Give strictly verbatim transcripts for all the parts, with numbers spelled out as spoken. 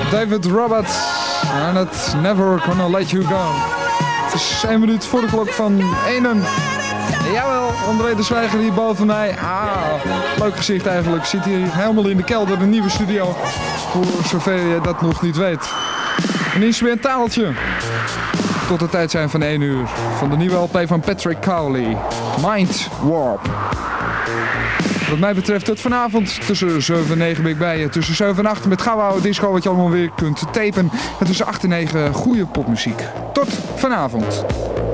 David Roberts en het Never Gonna Let You Go. Het is één minuut voor de klok van één. Jawel, André de Zwijger hier boven mij. Ah, leuk gezicht eigenlijk. Zit hier helemaal in de kelder, een nieuwe studio. Voor zover je dat nog niet weet. Een instrumentaaltje. Tot de tijd zijn van één uur. Van de nieuwe L P van Patrick Cowley. Mind Warp. Wat mij betreft het vanavond tussen zeven en negen ben ik bij je. Tussen zeven en acht met gouden oude disco wat je allemaal weer kunt tapen. En tussen acht en negen goede popmuziek. Tot vanavond.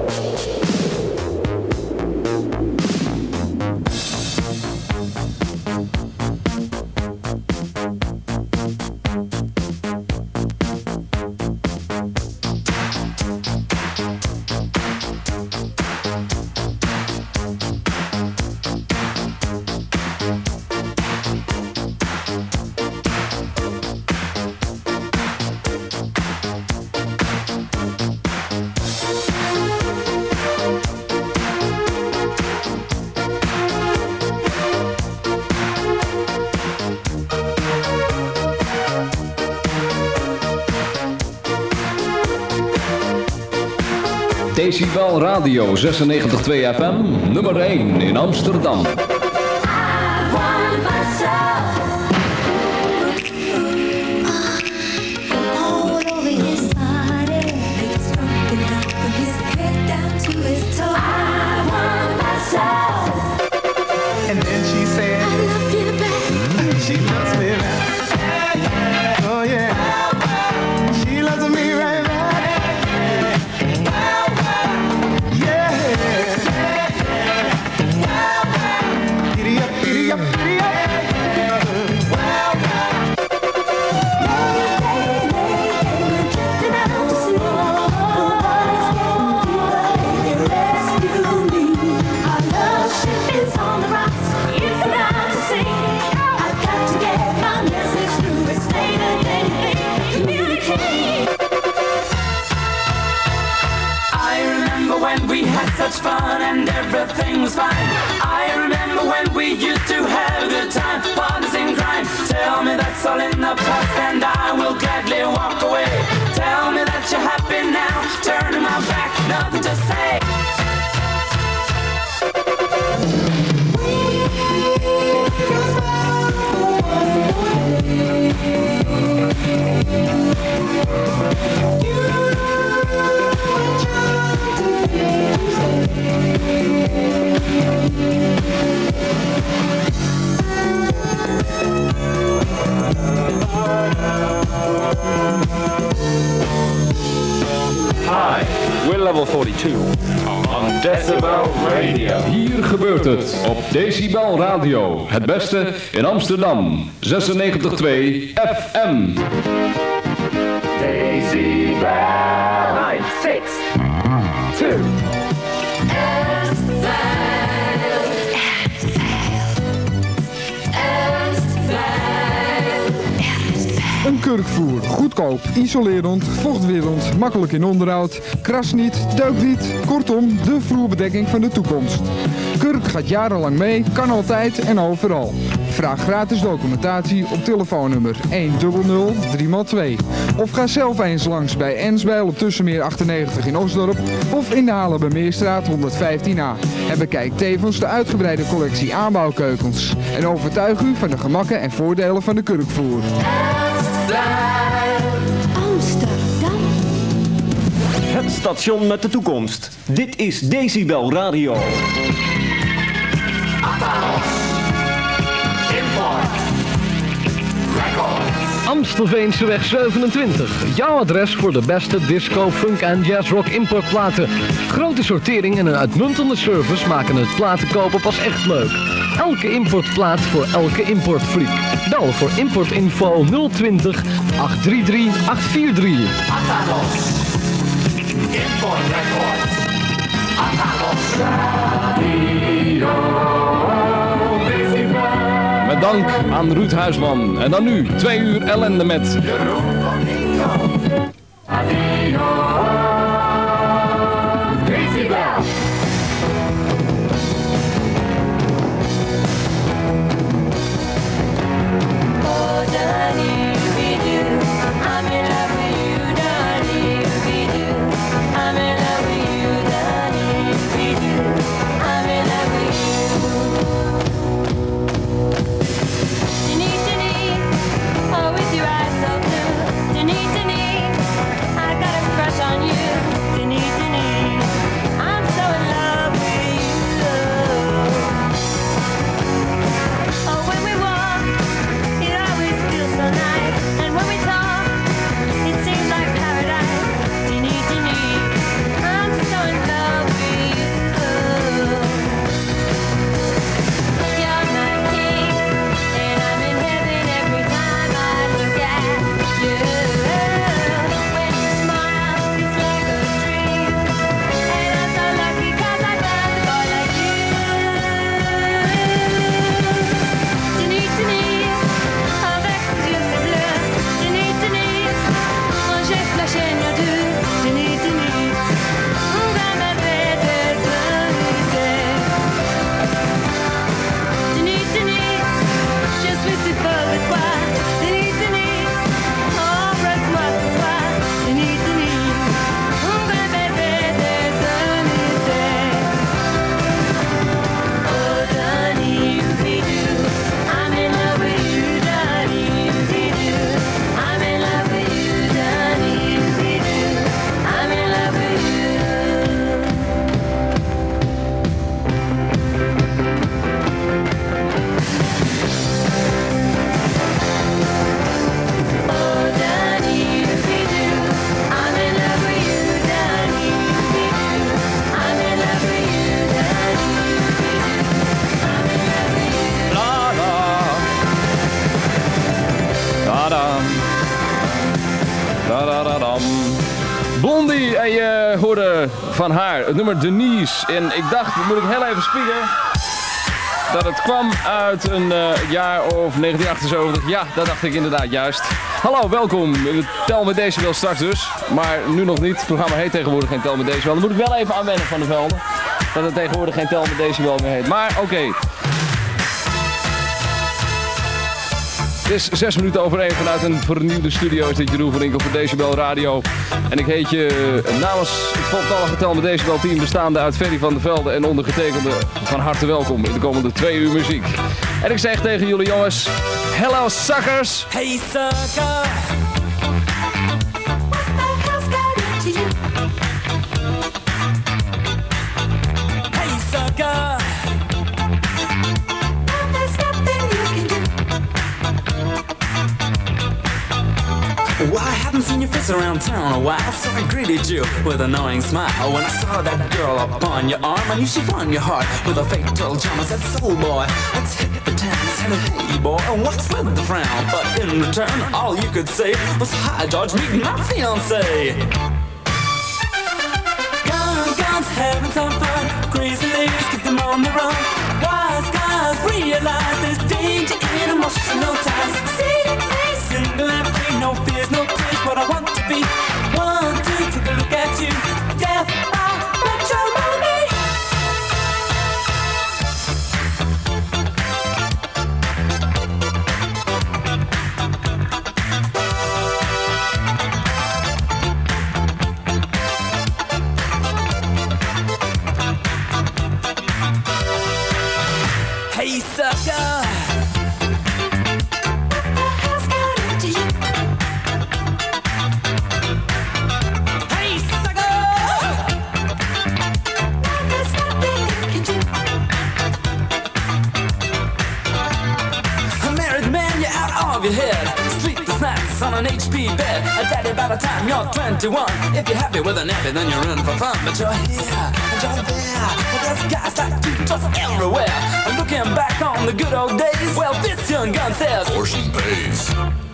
Decibel Radio zesennegentig komma twee F M, nummer één in Amsterdam. And then she said, I love you back. She loves me back. Oh yeah. She loves me right back. Yeah. Giddy up, giddy up, giddy up. Such fun and everything was fine. I remember when we used to have a good time, parties and crime. Tell me that's all in the past and I will gladly walk away. Tell me that you're happy now, turning my back, nothing to say. Hi, we're level forty-two on Decibel Radio. Hier gebeurt het op Decibel Radio. Het beste in Amsterdam. zesennegentig komma twee F M. Decibel nine, six, two. Een kurkvoer. Goedkoop, isolerend, vochtwerend, makkelijk in onderhoud, krast niet, deukt niet. Kortom, de vloerbedekking van de toekomst. Kurk gaat jarenlang mee, kan altijd en overal. Vraag gratis documentatie op telefoonnummer een nul nul drie maal twee. Of ga zelf eens langs bij Ensbijl op Tussenmeer achtennegentig in Osdorp of in de Haarlemmermeerstraat honderdvijftien A. En bekijk tevens de uitgebreide collectie aanbouwkeukens. En overtuig u van de gemakken en voordelen van de kurkvoer. Amsterdam. Het station met de toekomst. Dit is Decibel Radio. Amstelveenseweg zevenentwintig. Jouw adres voor de beste disco, funk en jazzrock importplaten. Grote sortering en een uitmuntende service maken het platenkopen pas echt leuk. Elke importplaat voor elke importfreak. Bel voor importinfo nul twintig acht drie drie acht vier drie. Atalos. Import Records. Atalos Radio. Met dank aan Ruud Huisman. En dan nu, twee uur ellende met... Jeroen van Inko. Adino. Decibel. Oh, Danny, we do. I'm Da-da-da-dam. Blondie, en je hoorde van haar het nummer Denise. En ik dacht, moet ik heel even spieken, dat het kwam uit een uh, jaar of negentien achtenzeventig. Ja, dat dacht ik inderdaad juist. Hallo, welkom. Tel met Decibel straks dus. Maar nu nog niet. Het programma heet tegenwoordig geen Tel met Decibel. Dan moet ik wel even aanwennen van de velden. Dat het tegenwoordig geen Tel met Decibel meer heet. Maar oké. Okay. Het is zes minuten over één vanuit een vernieuwde studio. Is dit Jeroen van Inkel voor Decibel Radio. En ik heet je namens het voltallige Tel met Decibel team bestaande uit Ferry van der Velde en ondergetekende van harte welkom in de komende twee uur muziek. En ik zeg tegen jullie jongens, hello suckers! Hey sucker! Hey sucker! Well, I haven't seen your face around town a while, so I greeted you with an annoying smile. When I saw that girl upon your arm, I knew she'd won your heart with a fatal charm. I said, soul boy, let's hit the town. I said, hey boy, and what's with the frown? But in return, all you could say was, hi George, meet my fiancé. Guns, guns, having some fun. Crazy ladies, keep them on the run. Wise guys realize there's danger in emotional ties. See, single and free, no fears, no tears, what I want to be. One, two, take a look at you. Death by matrimony. Hey sucker. Your head, sleepless nights on an H P bed. A daddy, by the time you're twenty-one, if you're happy with a nappy, then you're in for fun. But you're here and you're there, but there's guys like you just everywhere. And looking back on the good old days, well, this young gun says portion pays.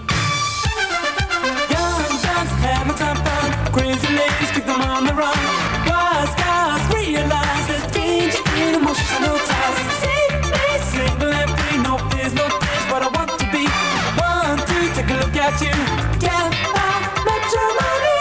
Young guns having some fun, crazy ladies keep them on the run. Wise guys realize there's danger in emotional ties. See me single and free, no fears, no tears, but I want to be. Take a look at you, get by matrimony.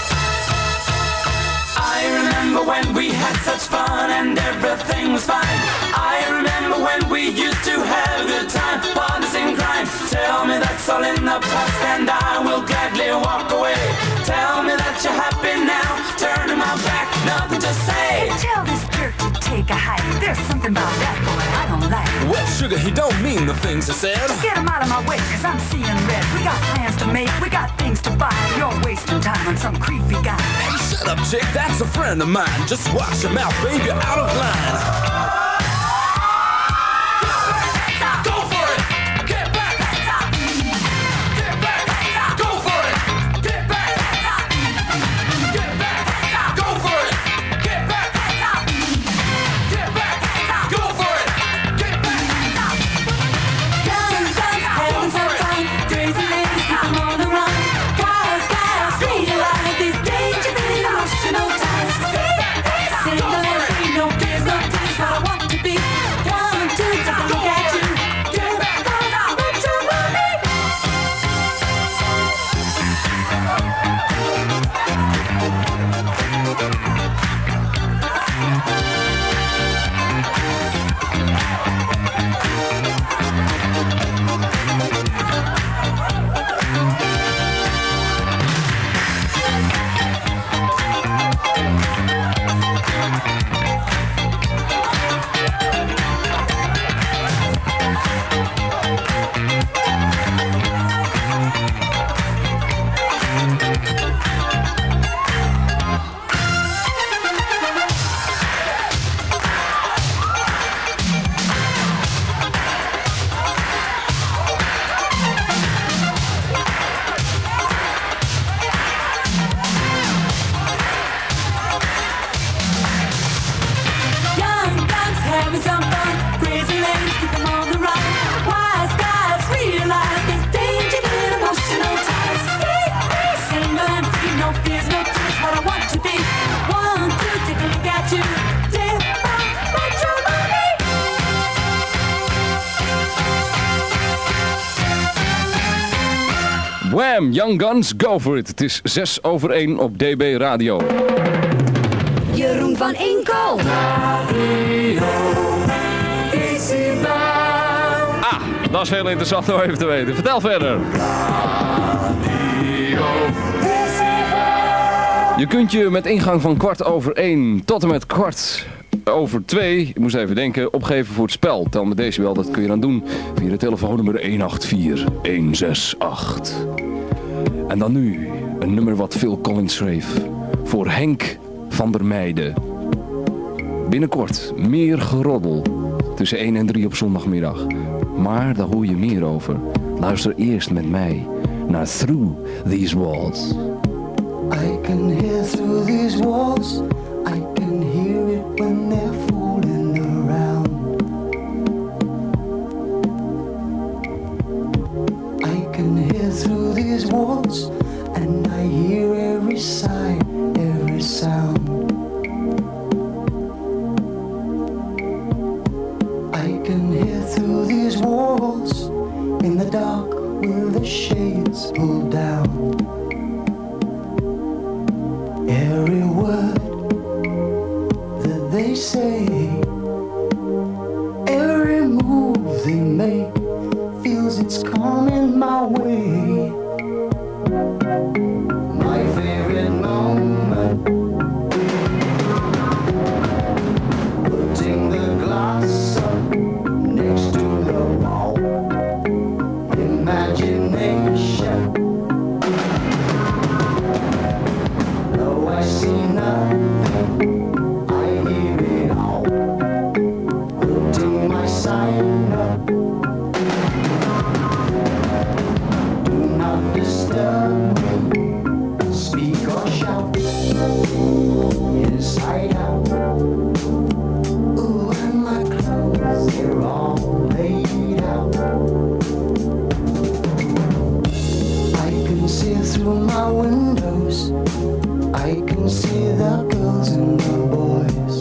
I remember when we had such fun and everything was fine. I remember when we used to have a good time, parties and crime. Tell me that's all in the past and I will gladly walk away. Tell me that you're happy now, turning my back, nothing to say. Tell this jerk to take a hike. There's something about that boy I don't like. Well, sugar, he don't mean the things he said. Just get him out of my way, cause I'm seeing red. We got plans to make, we got things to buy. You're wasting time on some creepy guy. Hey, shut up, chick, that's a friend of mine. Just watch your mouth, baby, you're out of line. Single and free, no fears, no tears, what I want to be. Wham! Young Guns, go for it. Het is zes over één op D B Radio. Jeroen van Inkel. Ah, dat is heel interessant om even te weten. Vertel verder. Je kunt je met ingang van kwart over één tot en met kwart over twee, ik moest even denken, opgeven voor het spel. Tel met Decibel, dat kun je dan doen via de telefoonnummer één acht vier een zes acht. En dan nu een nummer wat Phil Collins schreef voor Henk van der Meijden. Binnenkort meer geroddel tussen één en drie op zondagmiddag. Maar daar hoor je meer over. Luister eerst met mij naar Through These Walls. I can hear through these walls. I can hear it when they're fooling around. I can hear through these walls, and I hear every sigh, every sound. I can hear through these walls in the dark with the shades pulled down. Every word that they say, every move they make, feels it's coming my way. My favorite moment, putting the glass up next to the wall. Imagination, though I see nothing, I hear it all. Putting my sign up, do not disturb me, speak or shout, inside out. Ooh, and my clothes, they're all laid out. I can see through my windows, I can see the girls and the boys.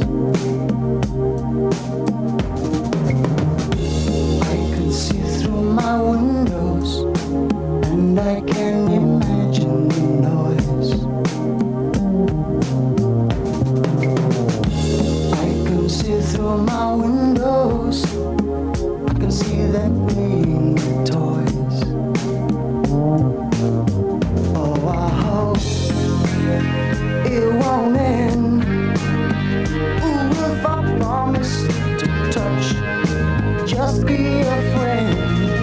I can see through my windows, and I can imagine the noise. I can see through my windows, I can see them playing with toys. Oh, I hope it won't end. Ooh, if I promise to touch, just be a friend.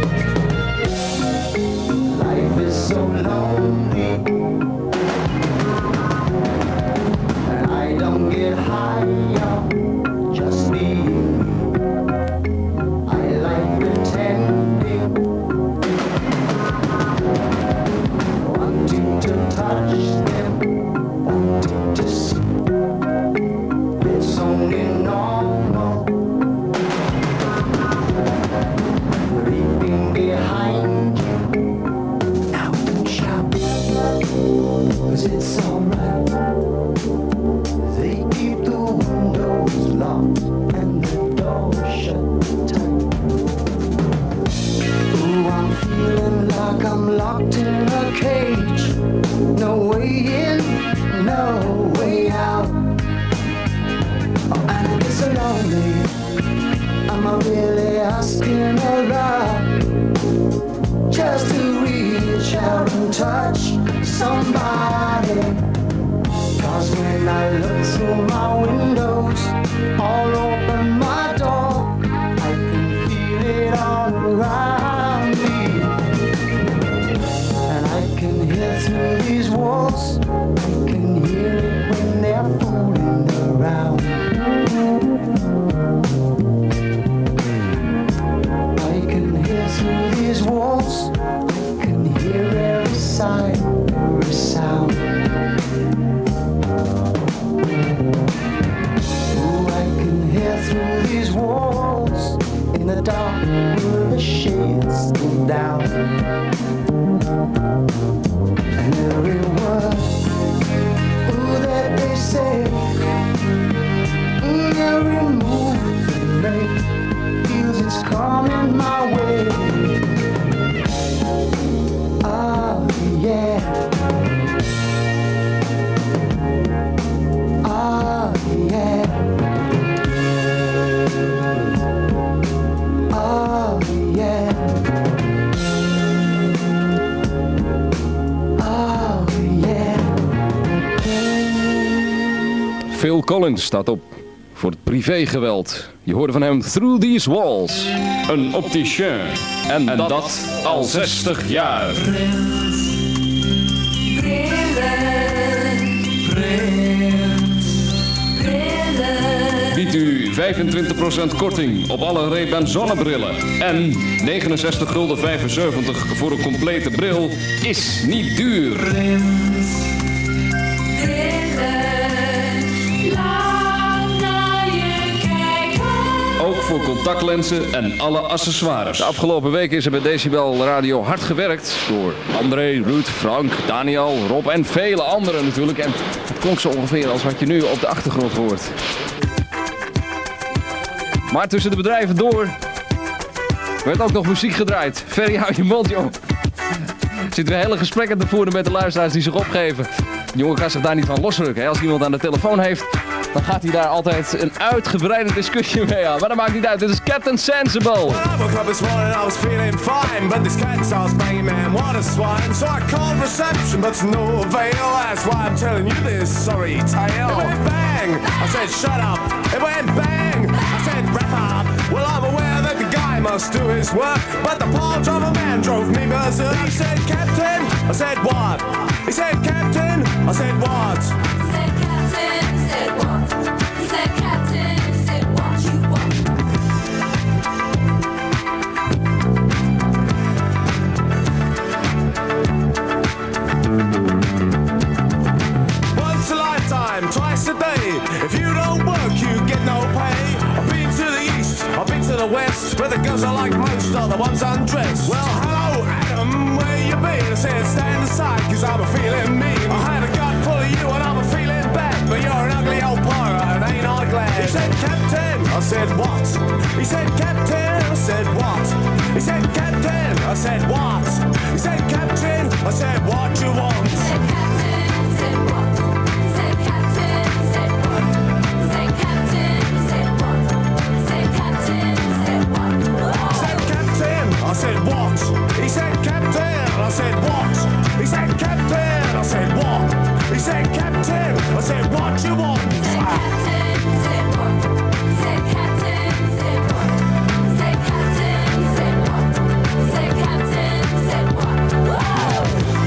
Life is so lonely, and I don't get high on just being me. I like pretending, wanting to touch them, wanting to see. It's only normal, creeping behind you. Now don't shout, 'cause it's alright. They keep the windows locked and the door shut tight. Ooh, I'm feeling like I'm locked in a cage. No way in, no way out. Oh, and it's so lonely. Am I really asking a lot? Just to reach out and touch somebody. 'Cause when I look through my windows, all open my door, I can feel it all around me. And I can hear through these walls, I can hear it when they're fooling around. I can hear through these walls, I can hear every sigh, every sound. Ooh, I can hear through these walls in the dark with the shades still down. And every word, ooh, that they say, ooh, every move they make, feels it's coming my way. I'll be Phil Collins staat op voor het privégeweld. Je hoorde van hem Through These Walls. Een opticien. En, en dat, dat al zestig jaar. Biedt u vijfentwintig procent korting op alle Ray-Ban zonnebrillen. En negenenzestig gulden vijfenzeventig voor een complete bril is niet duur. Ook voor contactlenzen en alle accessoires. De afgelopen weken is er bij Decibel Radio hard gewerkt door André, Ruud, Frank, Daniel, Rob en vele anderen natuurlijk. En het klonk zo ongeveer als wat je nu op de achtergrond hoort. Maar tussen de bedrijven door werd ook nog muziek gedraaid. Ferry, hou je mond, joh. Zitten we hele gesprekken te voeren met de luisteraars die zich opgeven. De jongen kan zich daar niet van losrukken. Hè? Als iemand aan de telefoon heeft, dan gaat hij daar altijd een uitgebreide discussie mee aan. Maar dat maakt niet uit. Dit is Captain Sensible. Well, I woke up this morning, I was feeling fine, but this cat starts banging, man, what a swine. So I called reception, but to no avail. That's why I'm telling you this sorry tale. It went bang. I said, shut up. It went bang. I said, wrap up. Well, I'm aware that the guy must do his work, but the part of a man drove me berserk. He said, Captain. I said, what? He said, Captain. I said, what? He said, Captain. He said, what? He said, Captain. He said, what you want? Once a lifetime, twice a day. If you don't work, you get no pay. I've been to the east, I've been to the west, where the girls I like most are the ones undressed. Well, hello, Adam, where you been? I said, stand aside, cause I'm a feeling mean. I had a gut full of you and I'm a feeling bad, but you're an ugly old pirate and ain't I glad? He said, Captain, I said, what? He said, Captain, I said, what? He said, Captain, I said, what? He said, Captain, I said, what you want? He said, Captain. He said, what? He said, Captain. He said, what? He said, Captain. He said, what? He said, Captain. He said, what? I said, Captain, I said, what? He said, Captain, I said, what? He said, Captain, I said, what? He said, Captain, I said, what you want? He said, Captain. He said, what? He said, Captain. He said, what? He said, Captain. He said, what? He said, Captain. He said, what? Whoa!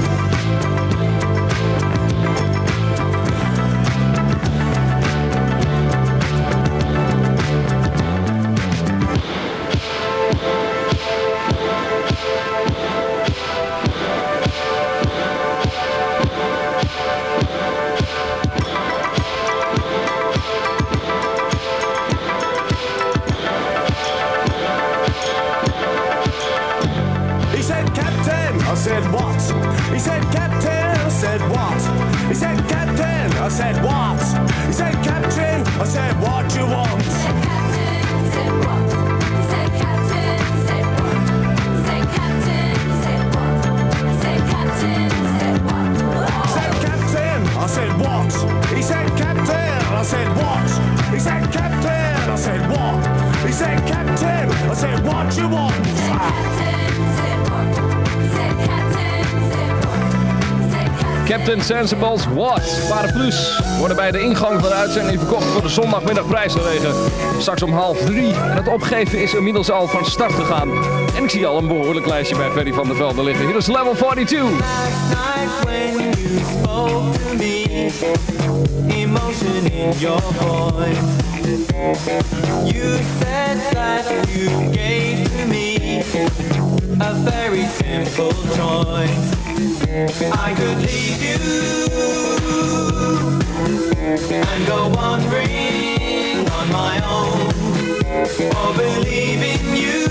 He said, Captain, I said, what? He said, Captain, I said, what? He said, Captain, I said, what? He said, Captain, I said, what you want? He said, Captain. He said, what? He said, Captain. He said, what? He said, Captain. He said, what? He said, Captain. He said, what? He said, Captain, I said, what? He said, Captain, I said, what? He said, Captain, I said, what? He said, Captain, I said, what you want? He said, Captain. He said, what? He said, Captain. He said, what? He said, Captain. Captain Sensible's What? Paraplu's worden bij de ingang van de uitzending verkocht voor de zondagmiddag prijzenregen. Straks om half drie. En het opgeven is inmiddels al van start gegaan. En ik zie al een behoorlijk lijstje bij Ferry van der Velde liggen. Hier is Level forty-two. Emotion in your voice. You said that you gave to me a very simple choice. I could leave you and go wandering on my own, or believe in you,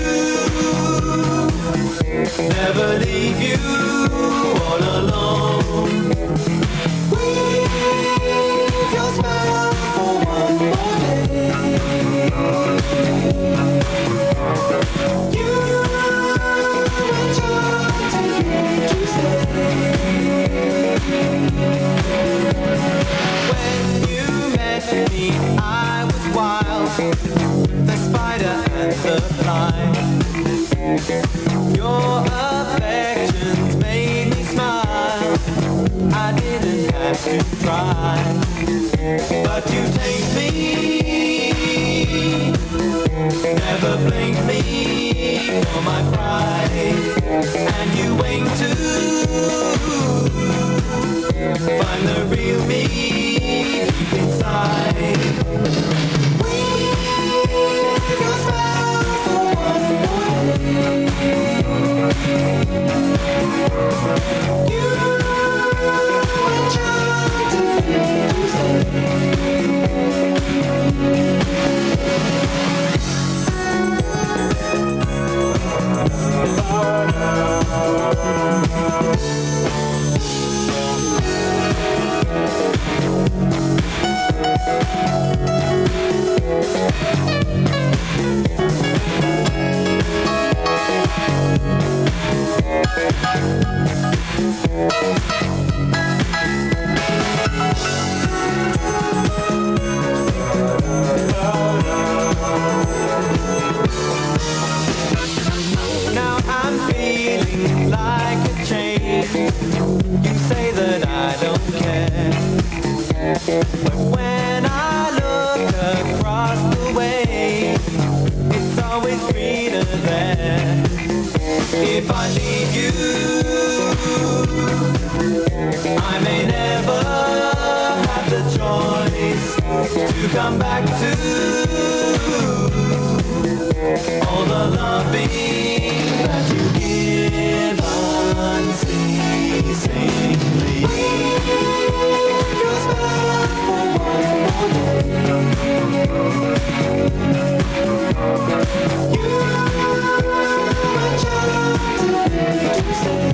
never leave you all alone. With your smile for one more day, you were trying to get you stay. When you met me, I was wild, the spider and the fly. Your affections made me smile. to try, but you take me, never blame me for my pride, and you aim to find the real me deep inside. Wave your smile for one more day. You are trying to now I'm feeling like a change. You say that I don't care, but when I look across the way, it's always greener there. If I leave you, I may never have the choice to come back to all the loving that you give unceasingly. Your smile for one more day. You are trying to say.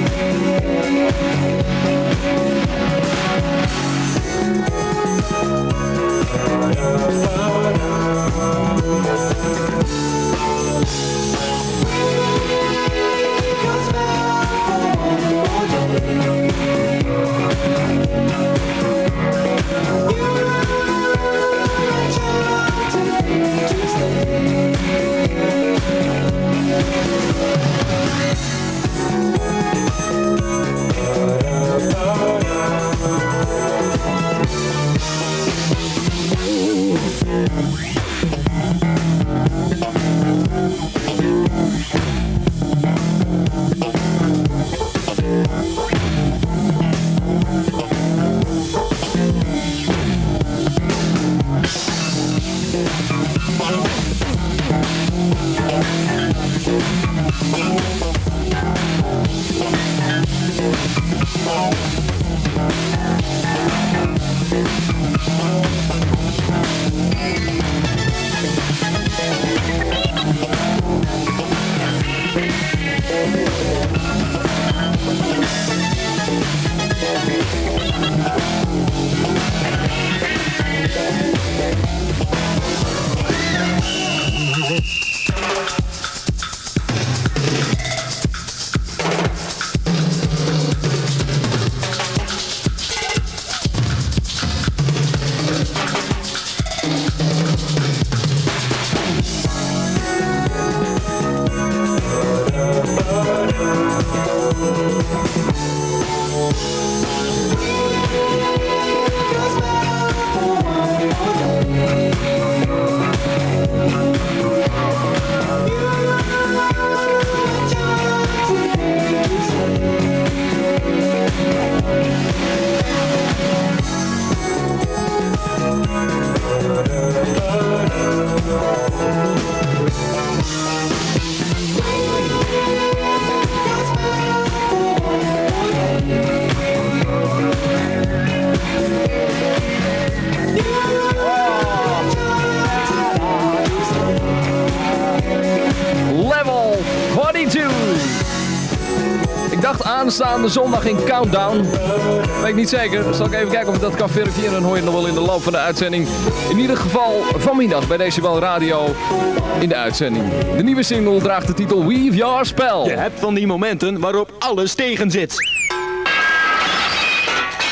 Aanstaande zondag in Countdown. Weet ik niet zeker. Zal ik even kijken of ik dat kan verifiëren. Dan hoor je het nog wel in de loop van de uitzending. In ieder geval vanmiddag bij Decibel Radio in de uitzending. De nieuwe single draagt de titel Weave Your Spell. Je hebt van die momenten waarop alles tegen zit.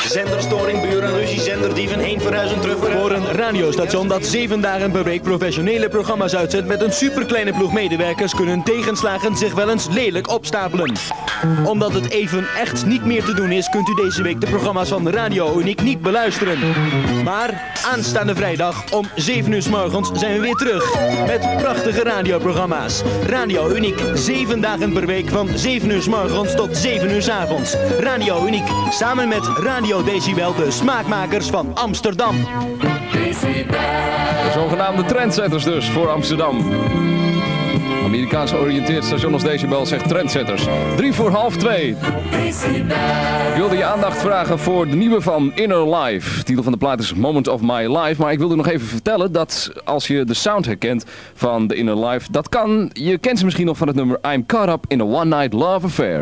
Zenderstoring, buren, ruzie, zenderdieven, heen verhuizen, terug verhuizen. Voor een radiostation dat zeven dagen per week professionele programma's uitzet met een superkleine ploeg medewerkers kunnen tegenslagen zich wel eens lelijk opstapelen. Omdat het even echt niet meer te doen is, kunt u deze week de programma's van Radio Uniek niet beluisteren. Maar aanstaande vrijdag om zeven uur 's morgens zijn we weer terug met prachtige radioprogramma's. Radio Uniek, zeven dagen per week van zeven uur 's morgens tot zeven uur 's avonds. Radio Uniek, samen met Radio Decibel, de smaakmakers van Amsterdam. De zogenaamde trendsetters dus voor Amsterdam. Amerikaans georiënteerd station als Decibel zegt trendsetters. Drie voor half twee. Ik wilde je aandacht vragen voor de nieuwe van Inner Life. De titel van de plaat is Moment of My Life. Maar ik wilde nog even vertellen dat als je de sound herkent van de Inner Life, dat kan. Je kent ze misschien nog van het nummer I'm Caught Up in a One Night Love Affair.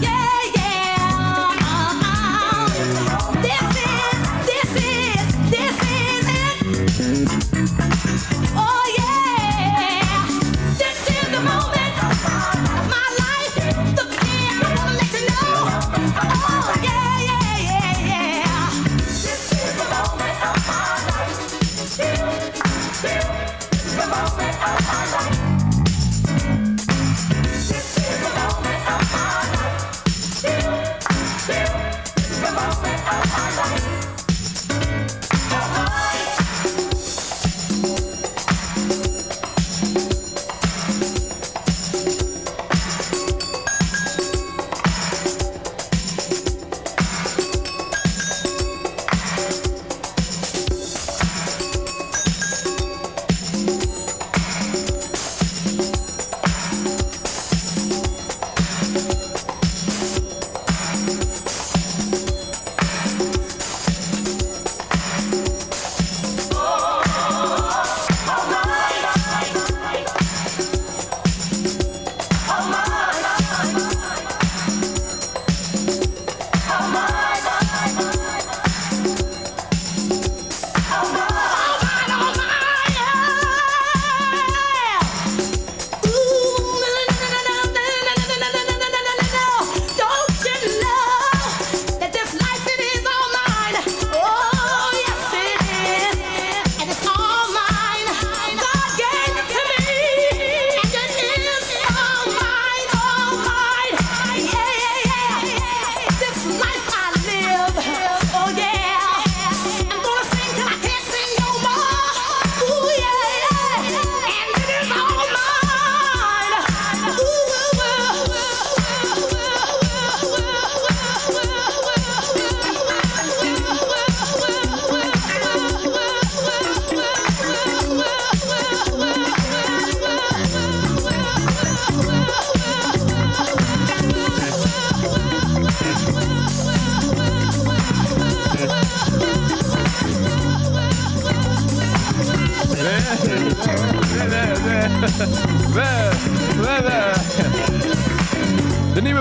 This is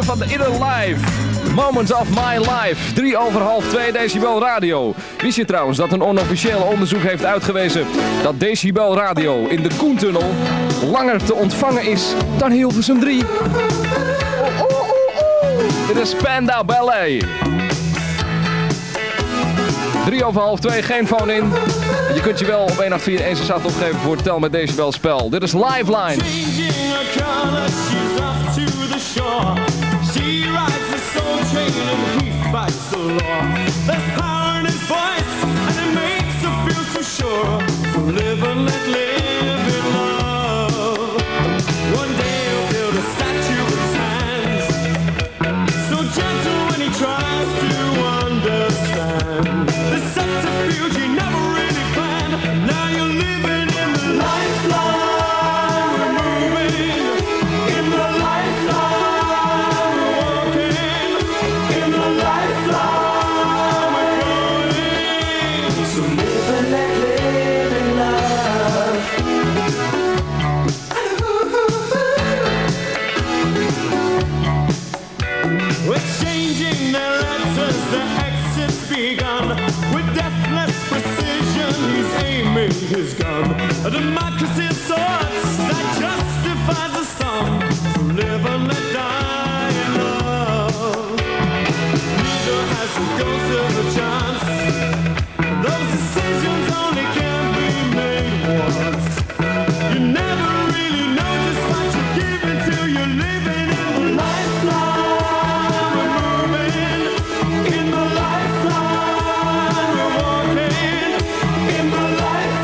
van de Inner Life. Moments of My Life. Drie over half twee Decibel Radio. Wist je trouwens dat een onofficieel onderzoek heeft uitgewezen dat Decibel Radio in de Koentunnel langer te ontvangen is dan Hilversum drie? Oh, oh, oh, oh. Dit is Spandau Ballet. Drie over half twee, geen phone in. Je kunt je wel op één acht vier één zes acht opgeven voor het Tel met Decibel spel. Dit is Lifeline. His gun, a democracy of sorts that justifies the sum. So live and let die in love. Neither has the ghost of a chance. Those decisions only can be made once. You never really know just what you're giving till you're living in the lifeline. We're moving in the lifeline. We're walking in the lifeline.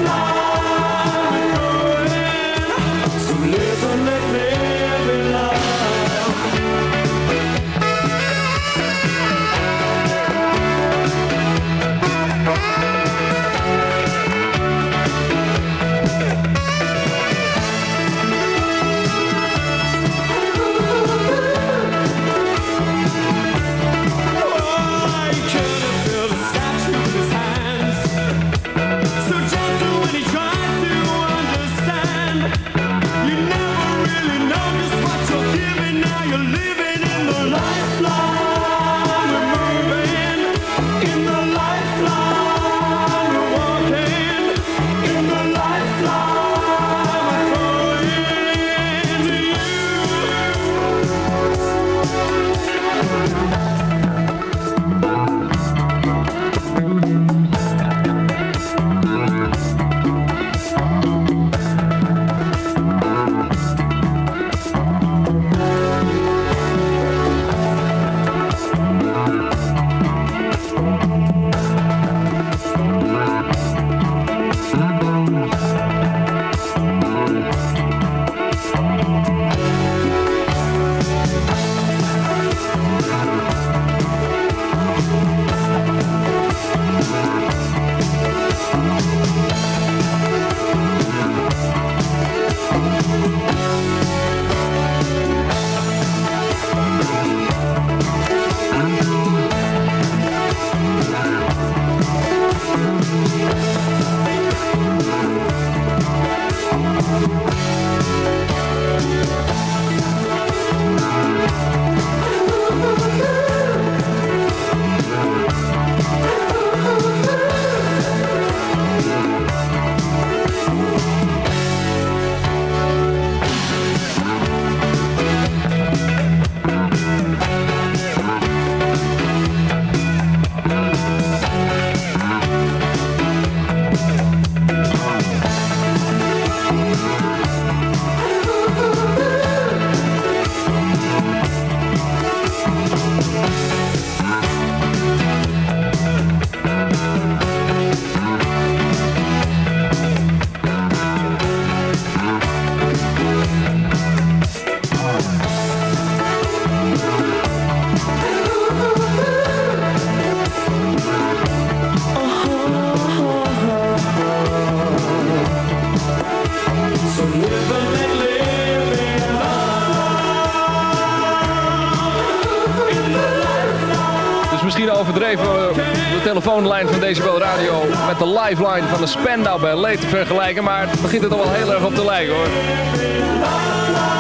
Misschien overdreven de telefoonlijn van Decibel Radio met de lifeline van de Spandau Ballet te vergelijken, maar het begint er toch wel heel erg op te lijken hoor.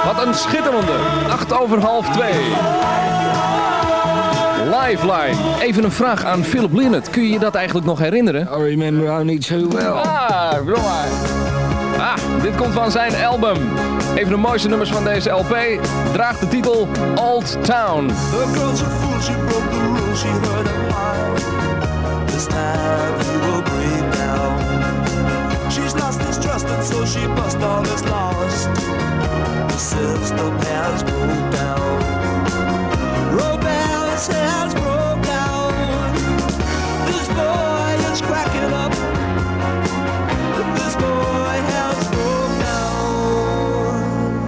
Wat een schitterende. acht over half twee. Lifeline. Even een vraag aan Philip Lynott. Kun je je dat eigenlijk nog herinneren? I remember only too well. Ah, right. Ah, dit komt van zijn album. Een van de mooiste nummers van deze L P draagt de titel Old Town. The girl's a fool, she broke the rules, she heard him high. This time he will break down. She's lost his trust and so she bust all his lost. The system has broke down. Romance has broke down. This boy is cracking up. This boy has broke down.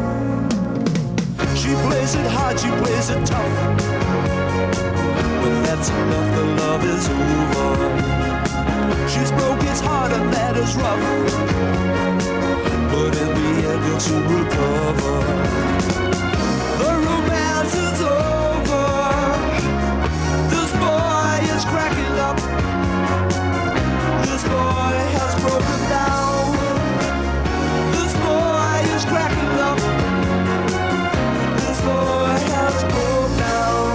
She plays it hard, she plays it tough. When that's enough, the love is over. She's broke his heart and that is rough. But in the end it's to recover. The romance is over. This boy is cracking up. This boy has broken down. This boy is cracking up. This boy has broken down.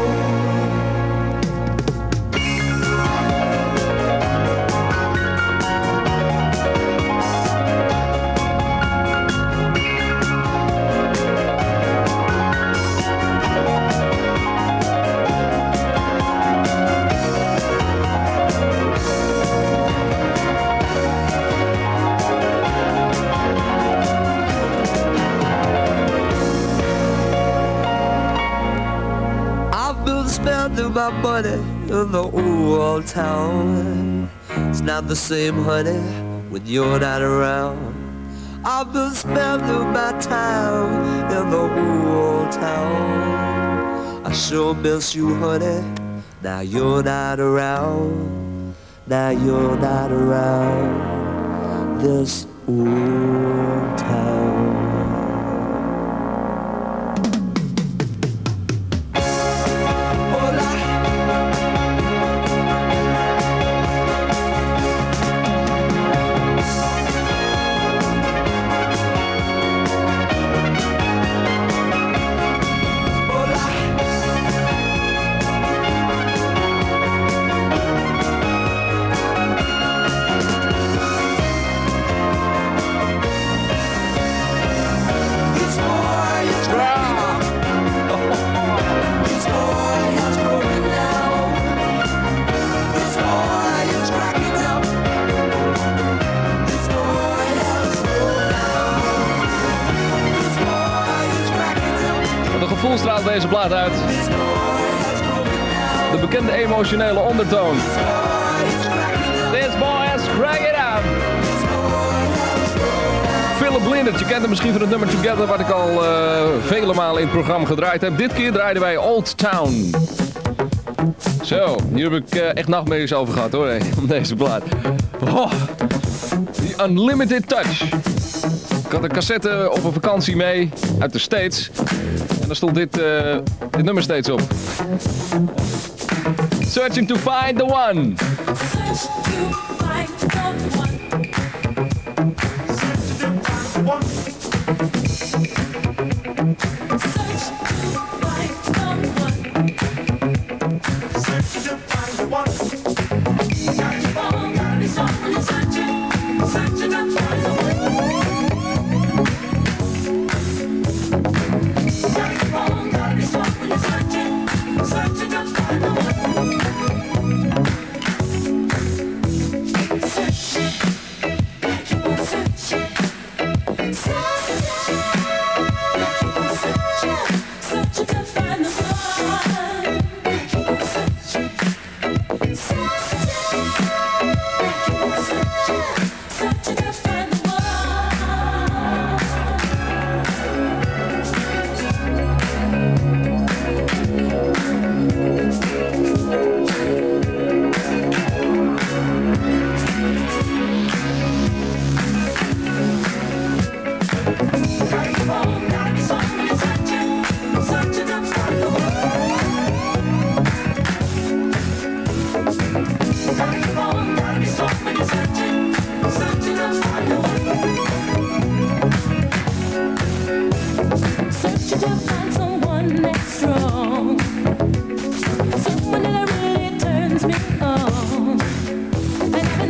Spending my money in the old town. It's not the same, honey, when you're not around. I've been spending my time in the old town. I sure miss you, honey. Now you're not around. Now you're not around this old town. Straalt deze plaat uit. De bekende emotionele ondertoon. This boy has cracked it up. Philip Lynott, je kent hem misschien van het nummer Together, wat ik al uh, vele malen in het programma gedraaid heb. Dit keer draaiden wij Old Town. Zo, hier heb ik uh, echt nachtmerries over gehad hoor, om deze plaat. Oh, die Unlimited Touch. Ik had een cassette op een vakantie mee uit de States. En daar stond dit, uh, dit nummer steeds op. Searching to find the one.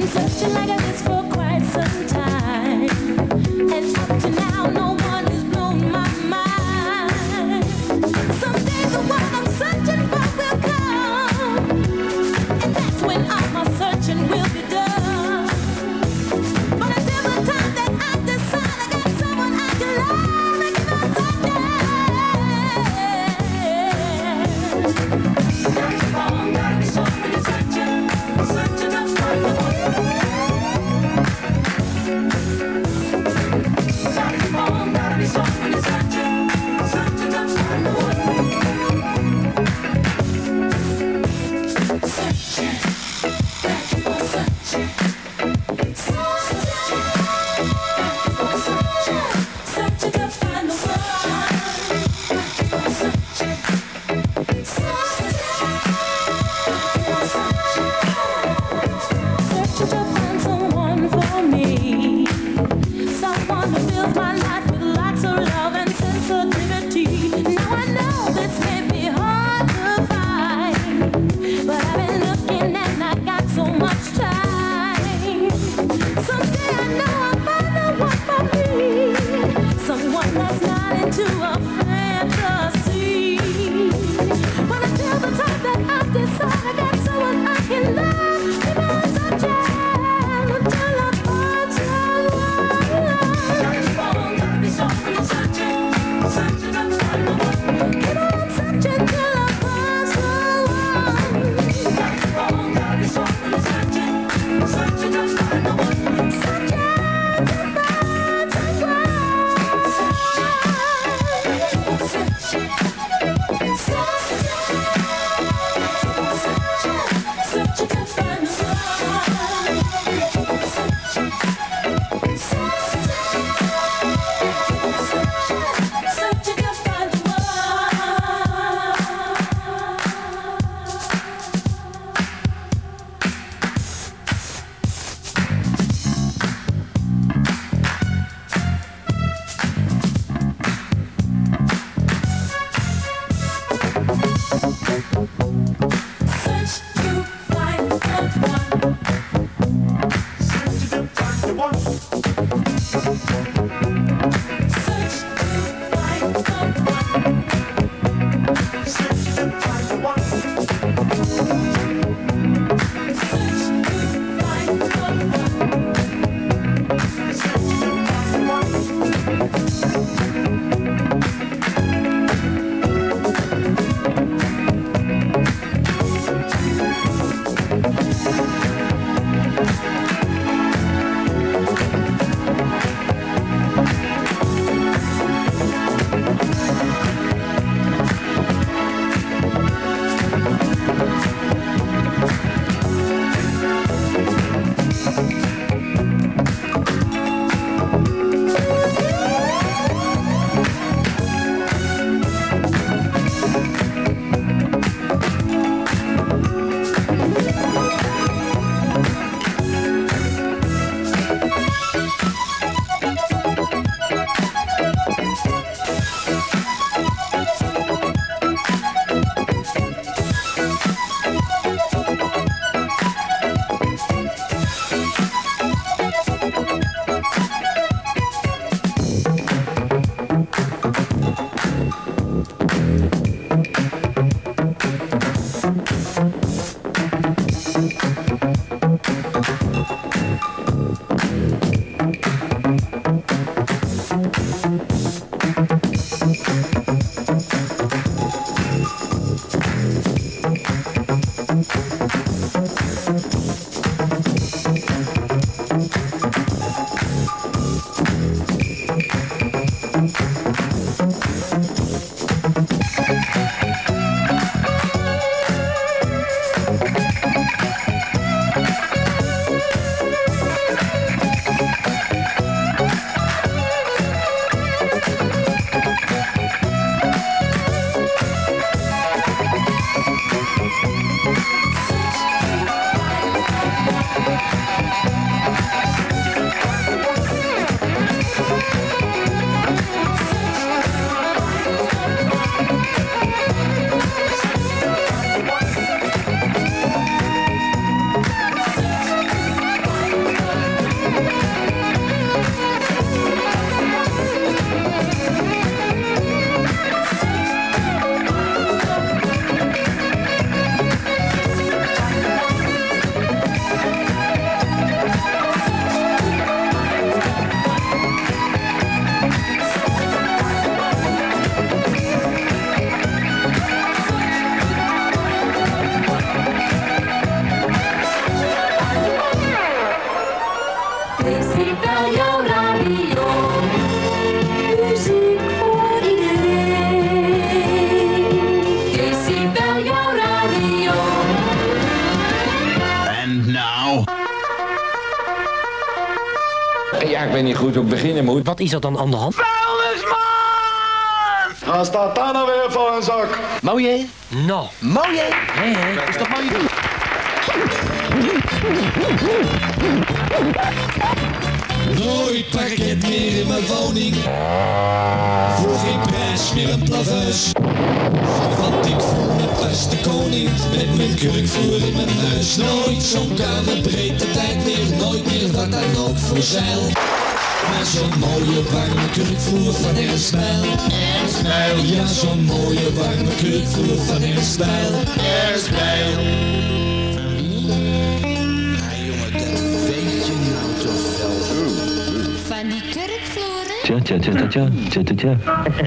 searching like this for quite some time, and up to now no one has blown my mind. Someday the one I'm searching for will come, and that's when all my searching will be done. But until the time that I decide I got someone I can love, I keep on searching. Searching for, gotta be something searching, searching up for the one. Ja, ik weet niet goed hoe ik beginnen moet. Wat is er dan aan de hand? Vuilnisman! Ga staat daar nou weer voor een zak? Mooi hè? Nou, mooi hè? Hé hé, is toch mooi? Nooit parket meer in mijn woning. Voor geen prijs meer een plaveus. Want ik voel me pas de koning. Met mijn kurkvloer in mijn huis. Nooit zo'n kamerbreed de tijd meer. Nooit meer wat dan ook voor zeil. Maar zo'n mooie warme kurkvloer van Erstmijl. Erstmijl. Ja, zo'n mooie warme kurkvloer van Erstmijl. Erstmijl. Van die kurkvloeren? Tja, tja, tja, tja, tja, tja, tja.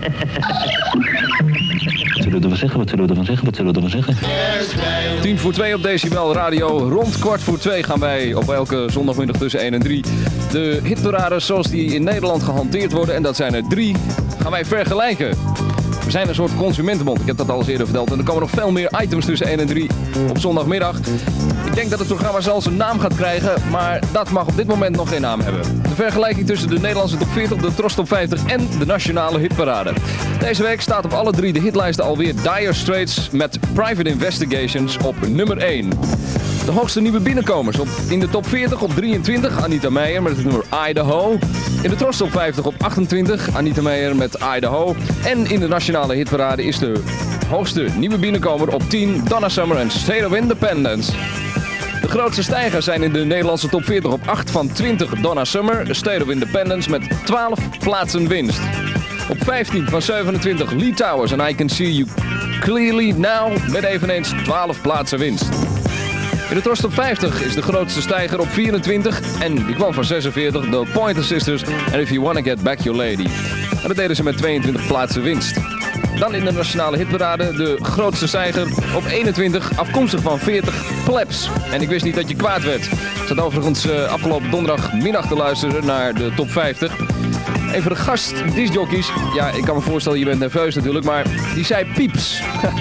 Wat zullen we ervan zeggen, wat zullen we ervan zeggen, wat zullen we ervan zeggen? Tien voor twee op Decibel Radio. Rond kwart voor twee gaan wij op elke zondagmiddag tussen één en drie de hitparades zoals die in Nederland gehanteerd worden, en dat zijn er drie, gaan wij vergelijken. We zijn een soort consumentenbond, ik heb dat al eens eerder verteld. En er komen nog veel meer items tussen één en drie op zondagmiddag. Ik denk dat het programma zelfs een naam gaat krijgen, maar dat mag op dit moment nog geen naam hebben. De vergelijking tussen de Nederlandse top veertig, de Tros top vijftig en de nationale hitparade. Deze week staat op alle drie de hitlijsten alweer Dire Straits met Private Investigations op nummer één. De hoogste nieuwe binnenkomers op, in de top veertig op drieëntwintig, Anita Meijer met het nummer Idaho. In de Tros top vijftig op achtentwintig, Anita Meijer met Idaho. En in de nationale hitparade is de hoogste nieuwe binnenkomer op tien, Donna Summer en State of Independence. De grootste stijgers zijn in de Nederlandse top veertig op acht van twintig, Donna Summer, State of Independence met twaalf plaatsen winst. Op vijftien van zevenentwintig, Lee Towers en I Can See You Clearly Now met eveneens twaalf plaatsen winst. In de Tros top vijftig is de grootste stijger op vierentwintig en die kwam van zesenveertig, The Pointer Sisters en If You Wanna Get Back Your Lady. En dat deden ze met tweeëntwintig plaatsen winst. Dan in de nationale hitparade de grootste stijger op eenentwintig, afkomstig van veertig, Plebs. En ik wist niet dat je kwaad werd. Ik zat overigens uh, afgelopen donderdagmiddag te luisteren naar de top vijftig. Een van de gast-discjockeys, ja, ik kan me voorstellen, je bent nerveus natuurlijk, maar die zei pieps.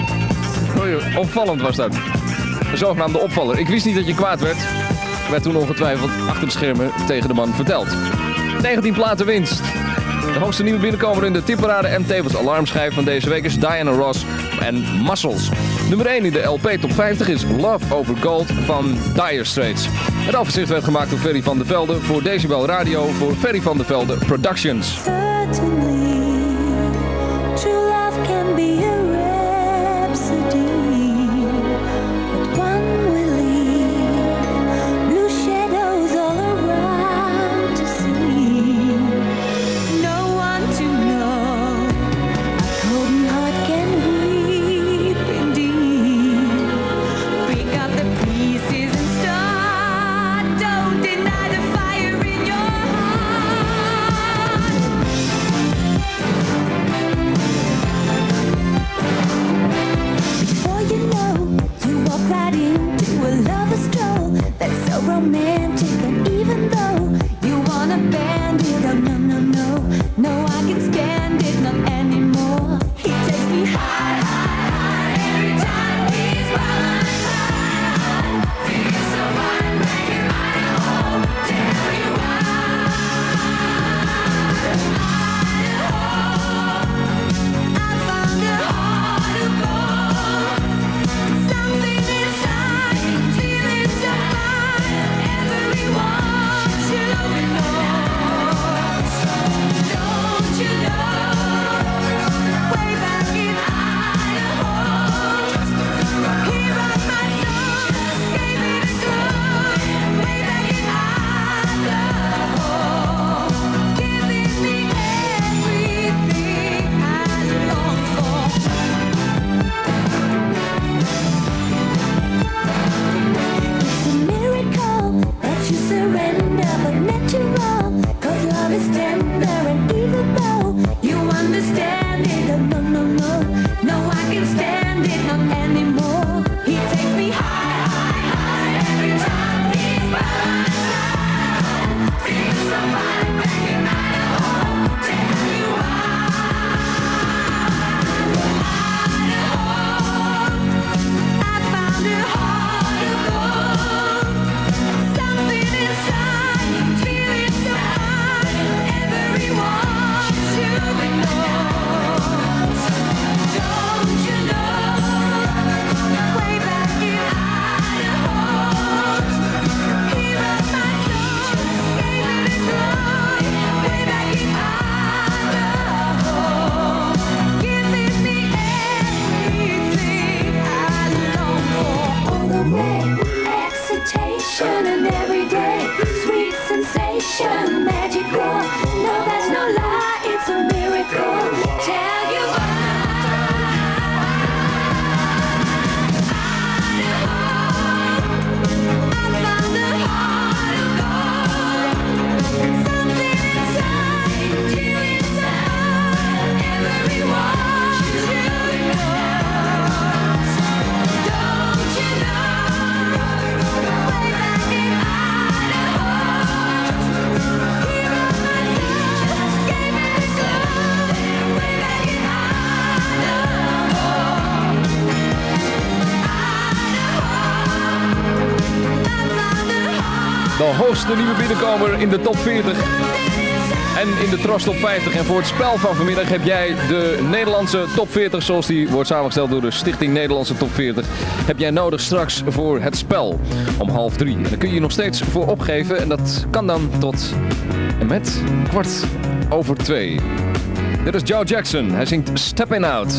Opvallend was dat. Een zogenaamde opvaller. Ik wist niet dat je kwaad werd. Werd toen ongetwijfeld achter de schermen tegen de man verteld. negentien platen winst. De hoogste nieuwe binnenkomer in de tipparade en tevens alarmschijf van deze week is Diana Ross en Muscles. Nummer één in de L P top vijftig is Love Over Gold van Dire Straits. Het overzicht werd gemaakt door Ferry van der Velde voor Decibel Radio voor Ferry van der Velde Productions. Everyone hoogste nieuwe binnenkomer in de top veertig. En in de Tros Top vijftig. En voor het spel van vanmiddag heb jij de Nederlandse Top veertig, zoals die wordt samengesteld door de Stichting Nederlandse Top veertig, heb jij nodig straks voor het spel om half drie. En daar kun je je nog steeds voor opgeven. En dat kan dan tot en met kwart over twee. Dit is Joe Jackson. Hij zingt Steppin' Out.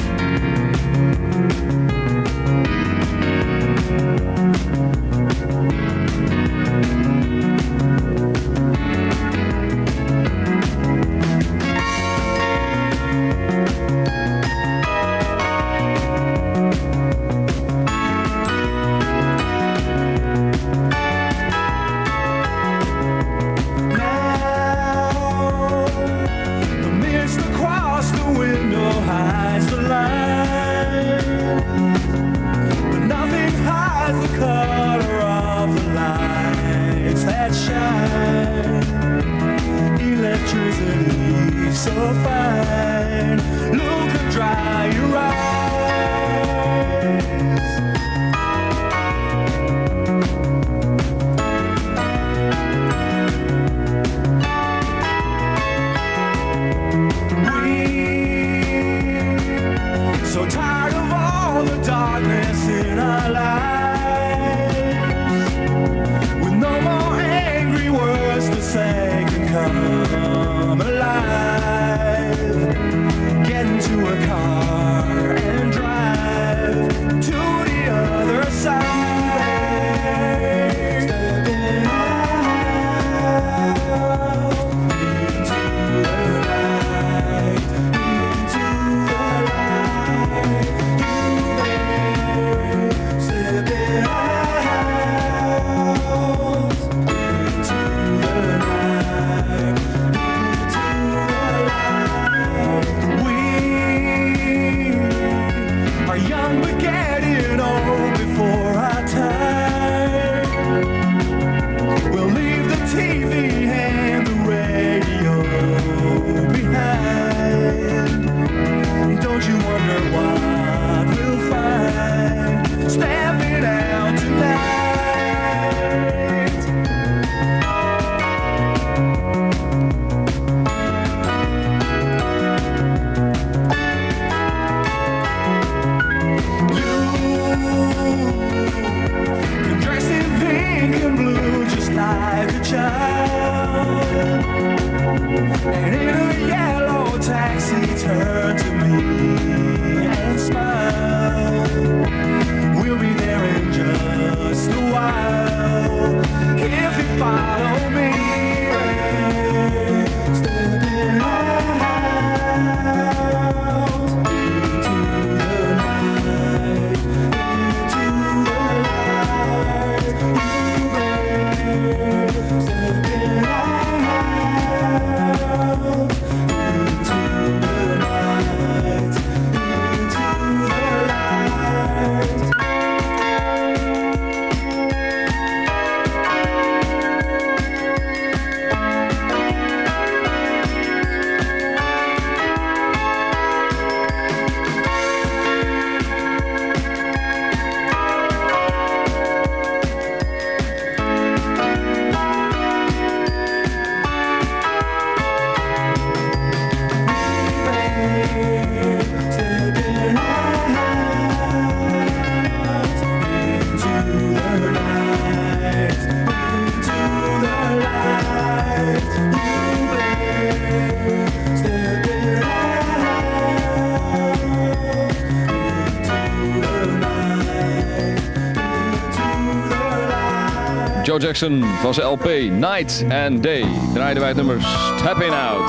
Joe Jackson van zijn L P Night and Day draaiden wij het nummer Steppin' Out.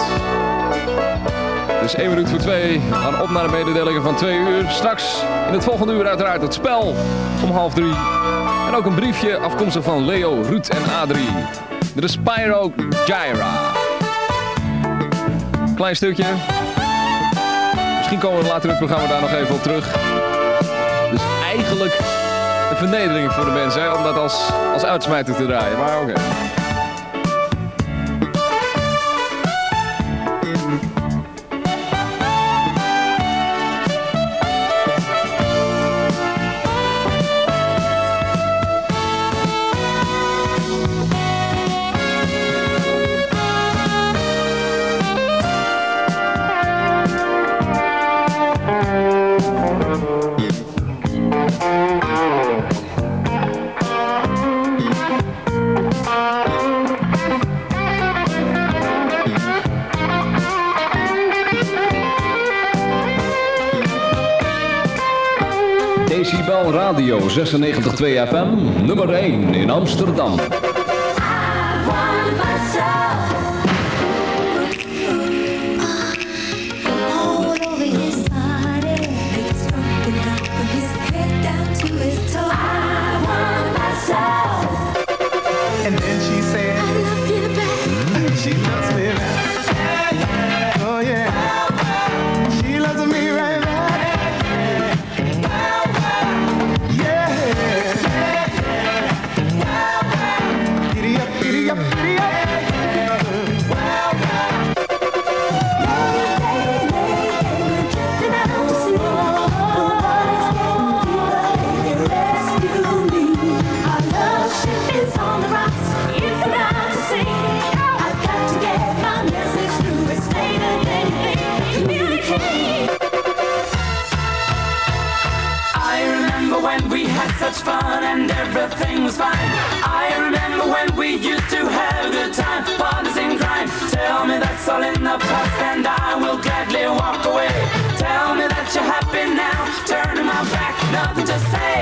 Het is één minuut voor twee. We gaan op naar de mededelingen van twee uur. Straks in het volgende uur uiteraard het spel om half drie. En ook een briefje afkomstig van Leo, Ruud en Adrie. Dit is Spyro Gyra. Klein stukje. Misschien komen we later in het programma daar nog even op terug. Dus eigenlijk een vernedering voor de mensen, hè, om dat als, als uitsmijter te draaien. Maar oké. Okay. Decibel Radio zesennegentig komma twee F M, nummer één in Amsterdam. And then she said, I love you back. She loves me back. Oh yeah. She loves me right back. Yeah. Giddy up, giddy up, giddy up. Such fun and everything was fine. I remember when we used to have a good time, parties and crime. Tell me that's all in the past and I will gladly walk away. Tell me that you're happy now, turning my back, nothing to say.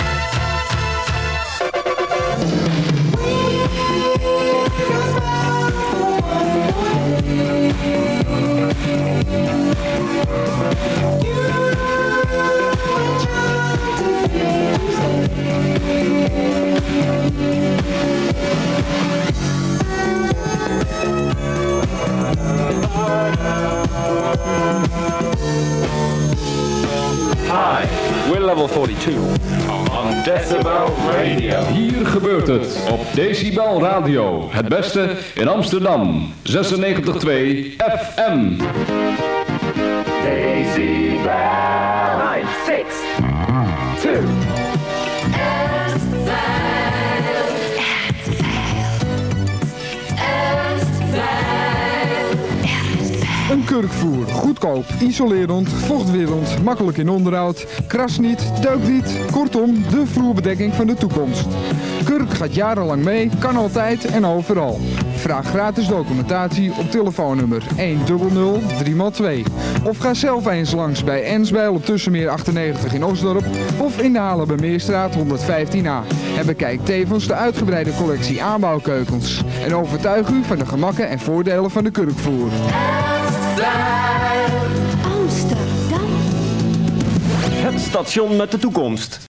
Hi, we're level forty-two on Decibel Radio. Hier gebeurt het op Decibel Radio. Het beste in Amsterdam. zesennegentig komma twee F M. Decibel. Nine, six, two. Een kurkvloer, goedkoop, isolerend, vochtwerend, makkelijk in onderhoud, krast niet, deukt niet, kortom, de vloerbedekking van de toekomst. Kurk gaat jarenlang mee, kan altijd en overal. Vraag gratis documentatie op telefoonnummer een nul nul drie maal twee. Of ga zelf eens langs bij Ensbijl op Tussenmeer achtennegentig in Osdorp of in de Haarlemmermeerstraat honderdvijftien A. En bekijk tevens de uitgebreide collectie aanbouwkeukens. En overtuig u van de gemakken en voordelen van de kurkvloer. Amsterdam. Het station met de toekomst.